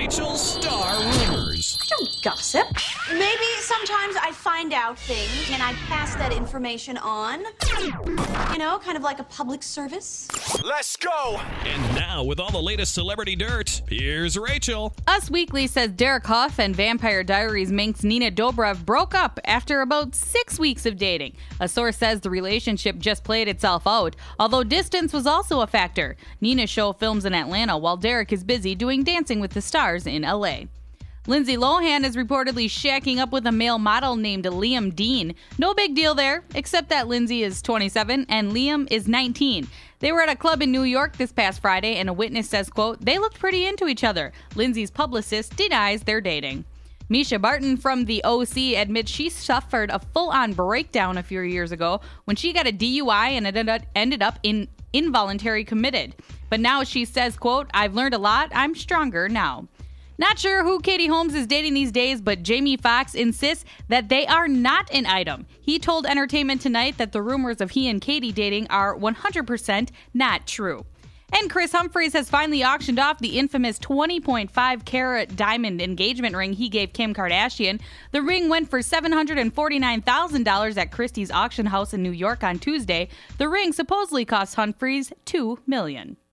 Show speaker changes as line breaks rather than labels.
Rachel's Star Rumors.
I don't gossip. Maybe sometimes I find out things and I pass that information on. You know, kind of like a public service.
Let's go!
And now, with all the latest celebrity dirt, here's Rachel.
Us Weekly says Derek Hough and Vampire Diaries Minx Nina Dobrev broke up after about 6 weeks of dating. A source says the relationship just played itself out, although distance was also a factor. Nina's show films in Atlanta while Derek is busy doing Dancing with the Stars in LA. Lindsay Lohan is reportedly shacking up with a male model named Liam Dean. No big deal there, except that Lindsay is 27 and Liam is 19. They were at a club in New York this past Friday, and a witness says, quote, they looked pretty into each other. Lindsay's publicist denies they're dating. Misha Barton from The OC admits she suffered a full-on breakdown a few years ago when she got a DUI and ended up involuntary committed. But now she says, quote, I've learned a lot. I'm stronger now. Not sure who Katie Holmes is dating these days, but Jamie Foxx insists that they are not an item. He told Entertainment Tonight that the rumors of he and Katie dating are 100% not true. And Chris Humphries has finally auctioned off the infamous 20.5 carat diamond engagement ring he gave Kim Kardashian. The ring went for $749,000 at Christie's auction house in New York on Tuesday. The ring supposedly cost Humphries $2 million.